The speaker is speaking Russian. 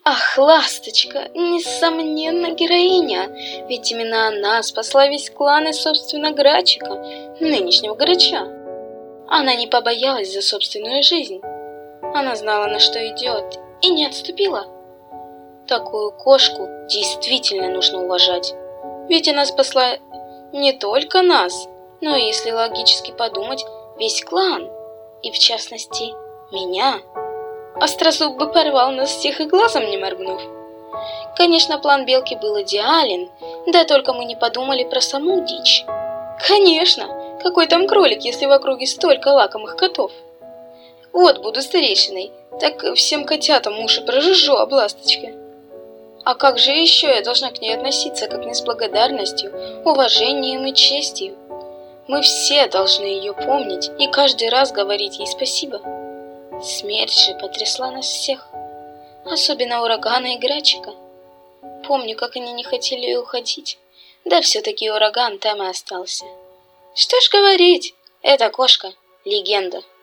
Ах, ласточка, несомненно героиня, ведь именно она спасла весь клан и, собственно, Грачика, нынешнего Грача. Она не побоялась за собственную жизнь. Она знала, на что идет, и не отступила. Такую кошку действительно нужно уважать, ведь она спасла не только нас, но, если логически подумать, весь клан, и в частности, меня. Острозуб бы порвал нас всех и глазом не моргнув. Конечно, план Белки был идеален, да только мы не подумали про саму дичь. Конечно, какой там кролик, если в округе столько лакомых котов? Вот буду старейшиной, так всем котятам уши прожужжу об ласточке. А как же еще я должна к ней относиться, как не с благодарностью, уважением и честью? Мы все должны ее помнить и каждый раз говорить ей спасибо. Смерть же потрясла нас всех, особенно Урагана и Грачика. Помню, как они не хотели уходить, да все-таки Ураган там и остался. Что ж говорить, эта кошка — легенда.